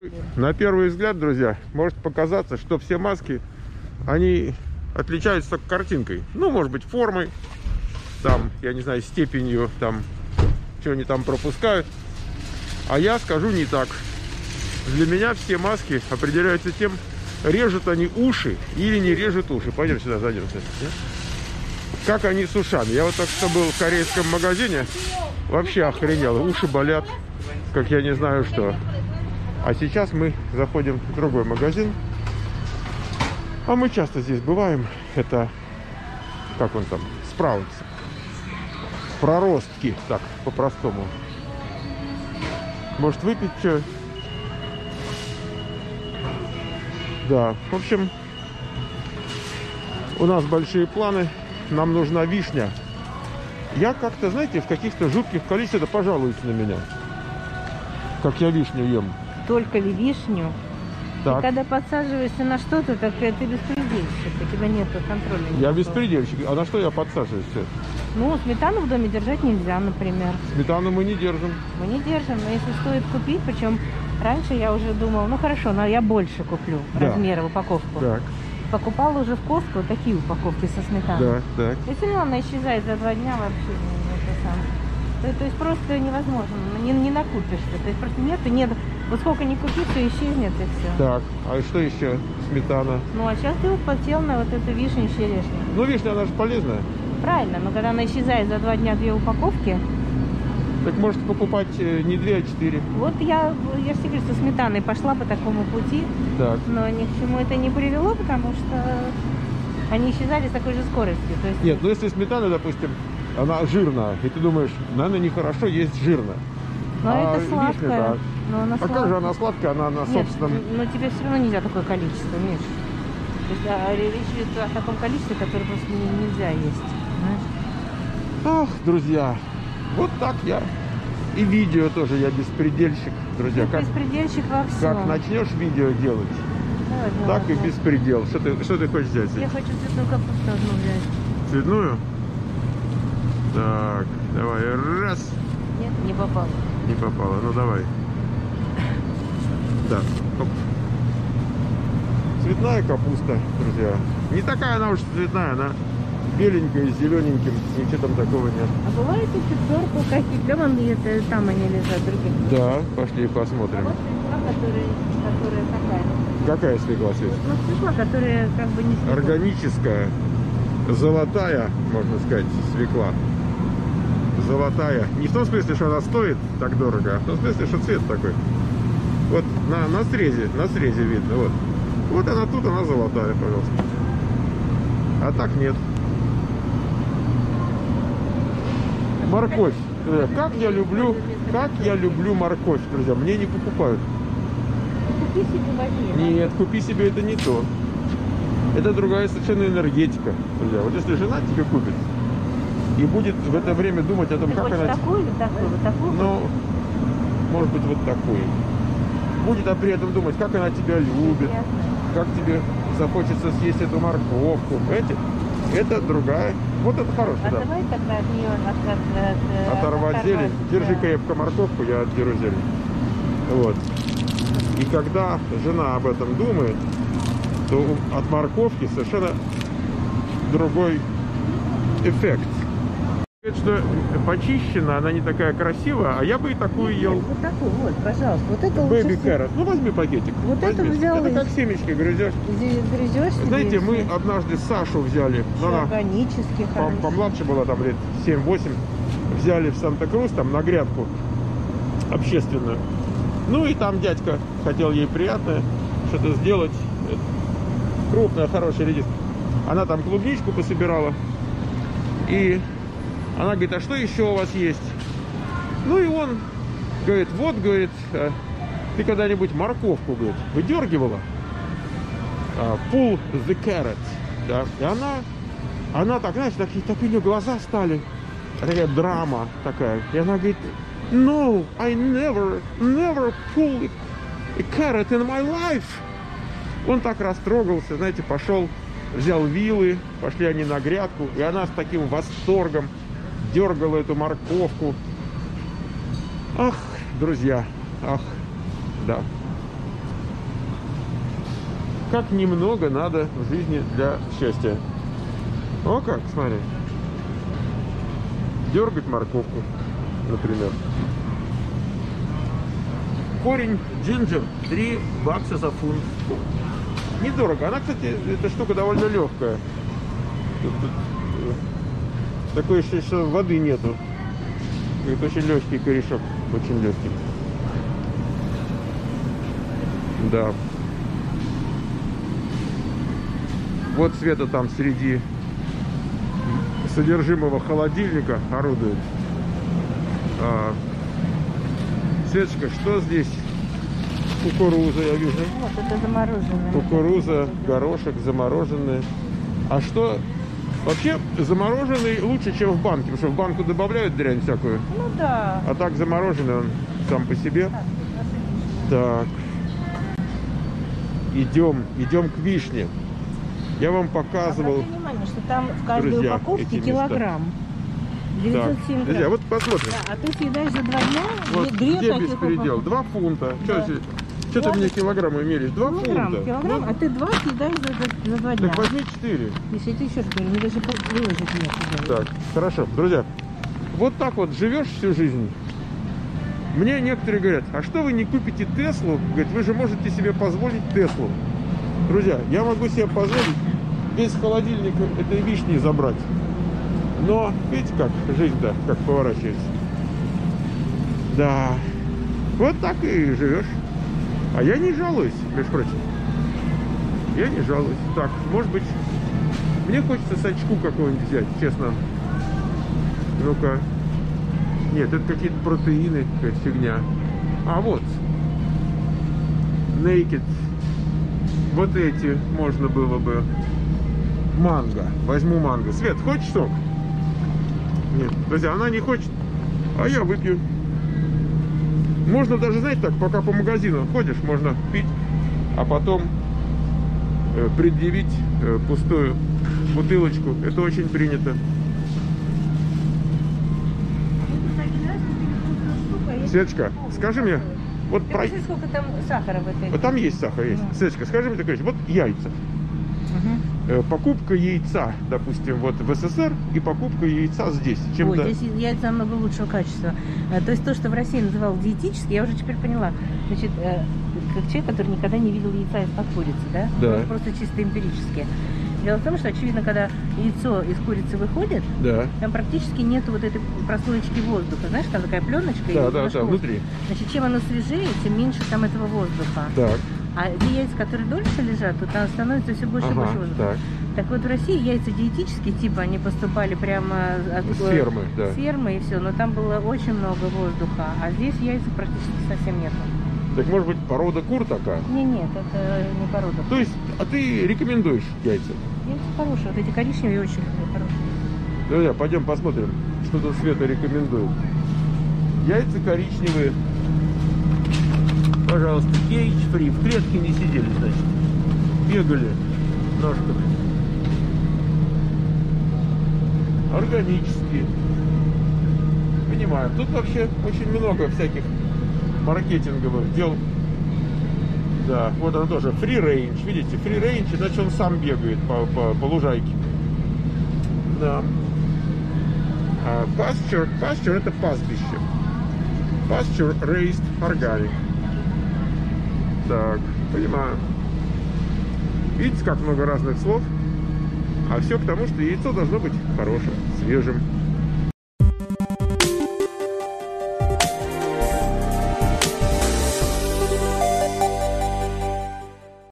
На первый взгляд, друзья, может показаться, что все маски, они отличаются только картинкой. Ну, может быть, формой, там, я не знаю, степенью, там, что они там пропускают. А я скажу не так. Для меня все маски определяются тем, режут они уши или не режут уши. Пойдем сюда, зайдем. Как они с ушами. Я вот только что был в корейском магазине, вообще охренел. Уши болят, как я не знаю что. А сейчас мы заходим в другой магазин. А мы часто здесь бываем. Это, как он там, Спраутс. Проростки, так, по-простому. Может выпить что? Да, в общем, у нас большие планы. Нам нужна вишня. Я как-то, знаете, в каких-то жутких количествах, пожалуйте на меня. Как я вишню ем. Только ли вишню? Так. И когда подсаживаешься на что-то, так ты беспредельщик, у тебя нет контроля. Я беспредельщик. А на что я подсаживаюсь? Ну, сметану в доме держать нельзя, например. Сметану мы не держим. Мы не держим, но если стоит купить, причем раньше я уже думала, ну хорошо, но я больше куплю размера в упаковку. Так. Покупала уже в Костко такие упаковки со сметаной. Да, так. Если она исчезает за 2 дня, вообще это самое. То есть просто невозможно, не накупишься. То есть просто нет. Вот сколько не купить, то исчезнет и все. Так, а что еще? Сметана. Ну а сейчас ты вот подсел на вот эту вишню черешню. Ну, вишня, она же полезная. Правильно, но когда она исчезает за 2 дня 2 упаковки. Так можете покупать не 2, а 4. Вот я же тебе говорю, что сметаной пошла по такому пути. Так. Но ни к чему это не привело, потому что они исчезали с такой же скоростью. То есть... Нет, ну если сметана, допустим, она жирная, и ты думаешь, наверное, нехорошо есть жирно. Но это сладкая. Вишня, да. Но она как же она сладкая, она на собственном... но тебе все равно нельзя такое количество, Миш. То есть речь идет о таком количестве, которое просто нельзя есть. Понимаешь? Ах, друзья, вот так я. И видео тоже я беспредельщик, друзья. Ты беспредельщик во всем. Как начнешь видео делать, так и беспредел. Что ты хочешь взять? Я хочу цветную капусту одну взять. Цветную? Так, давай, раз. Нет, не попало. Не попало, ну давай. Так, оп. Цветная капуста, друзья. Не такая она уж цветная, она беленькая, с зелененьким, ничего там такого нет. А бывает и пятерку какие-то, вон это там они лежат, другие. Да, пошли посмотрим. А вот свекла, которая такая. Какая свекла, Свет? Ну, свекла, которая как бы не свекла. Органическая, золотая, можно сказать, свекла. Золотая. Не в том смысле, что она стоит так дорого, а в том смысле, что цвет такой. Вот на срезе видно. Вот она тут, она золотая, пожалуйста. А так нет. Морковь. Как я люблю морковь, друзья. Мне не покупают. Купи себе возьми. Нет, купи себе, это не то. Это другая совершенно энергетика, друзья. Вот если жена тебе купит и будет в это время думать о том, ты как она... такую или такую? Вот такую? Ну, может быть, вот такую. Будет при этом думать, как она тебя любит, как тебе захочется съесть эту морковку. Понимаете? Это другая. Вот это хорошая, да. Давай тогда от нее оторвать зелень. Да. Держи крепко морковку, я отдеру зелень. Вот. И когда жена об этом думает, то от морковки совершенно другой эффект. Что почищена, она не такая красивая, а я бы и такую ел. Вот такую, вот, пожалуйста. Вот это лучше. Baby carrot. Ну возьми пакетик. Вот возьми. это взял. Это как семечки грызешь. Грызешь. Знаете, мы однажды Сашу взяли. Она органически помладше была, там лет 7-8. Взяли в Санта-Крус, там на грядку общественную. Ну и там дядька хотел ей приятное что-то сделать. Крупная, хорошая редиска. Она там клубничку пособирала. И она говорит, а что еще у вас есть? Ну и он говорит, вот, говорит, ты когда-нибудь морковку, говорит, выдергивала? Pull the carrot. Да? И она так, знаешь, так у нее глаза стали. Такая драма такая. И она говорит, no, I never pull a carrot in my life. Он так растрогался, знаете, пошел, взял вилы, пошли они на грядку, и она с таким восторгом дергала эту морковку. Ах, друзья, ах, да. как немного надо в жизни для счастья. О как, смотри. Дергать морковку, например. Корень джинджер 3 бакса за фунт. Недорого. Она, кстати, эта штука довольно легкая. Тут такое ощущение, что воды нету. Это очень легкий корешок. Очень легкий. Да. Вот Света там среди содержимого холодильника орудует. Светочка, что здесь? Кукуруза, я вижу. Вот это замороженное. Кукуруза, горошек, замороженные. А что? Вообще замороженный лучше, чем в банке, потому что в банку добавляют дрянь всякую. Ну да. А так замороженный он сам по себе. Так. Идем к вишне. Я вам показывал. Обратите внимание, что там в каждой друзья, упаковке эти килограмм. 907 грамм. Друзья, вот посмотрим. Да, а ты съедаешь за 2 дня Вот две где таких беспредел? упаковки. 2 фунта. Да. Что ты мне килограммы меришь? 2 Килограмм, фунта. килограмм, Ну, а ты 2 съедаешь за 2 дня. так возьми 4. Если ты еще раз говорю, мне даже выложить некуда. Так, хорошо. Друзья, вот так вот живешь всю жизнь. Мне некоторые говорят, а что вы не купите Теслу? Говорят, вы же можете себе позволить Теслу. Друзья, я могу себе позволить весь холодильник этой вишни забрать. Но видите, как жизнь-то, как поворачивается. Да, вот так и живешь. А я не жалуюсь, между прочим. Я не жалуюсь. Так, может быть, мне хочется сачку какого-нибудь взять, честно. Ну-ка. Нет, это какие-то протеины, какая-то фигня. А вот. Naked. Вот эти можно было бы. Манго. Возьму манго. Свет, хочешь сок? Нет. Друзья, она не хочет. А я выпью. Можно даже, знаете, так, пока по магазину ходишь, можно пить, а потом предъявить пустую бутылочку. Это очень принято. Светочка, скажи мне, вот Ты про... посмотри, сколько там сахара в этой. Вот там есть сахар, есть. Светочка, скажи мне такое, вот яйца. Покупка яйца, допустим, вот в СССР и покупка яйца здесь. Ой, здесь яйца намного лучшего качества. То есть то, что в России называл диетический, я уже теперь поняла. Значит, как человек, который никогда не видел яйца из-под курицы, да? Да. Просто чисто эмпирически. Дело в том, что, очевидно, когда яйцо из курицы выходит, Да. там практически нету вот этой прослоечки воздуха. Знаешь, там такая пленочка. Да, и да, да, внутри. Значит, чем оно свежее, тем меньше там этого воздуха. Так. А те яйца, которые дольше лежат, то там становится все больше и Ага, больше воздуха. так. Так вот в России яйца диетические, типа они поступали прямо С фермы, да. с фермы и все, но там было очень много воздуха, а здесь яйца практически совсем нету. Так может быть порода кур такая? Нет, это не порода. То есть, а ты рекомендуешь яйца? Яйца хорошие, вот эти коричневые очень хорошие. Друзья, пойдем посмотрим, что тут Света рекомендует. Яйца коричневые. Пожалуйста, кейдж-фри. В клетке не сидели, значит. Бегали ножками. Органические. Понимаю. Тут вообще очень много всяких маркетинговых дел. Да, вот он тоже. Free range. Видите, free range, иначе он сам бегает по лужайке. Да. Pasture это пастбище. Pasture raised organic. Так, понимаю. Видите, как много разных слов? А все к тому, что яйцо должно быть хорошим, свежим.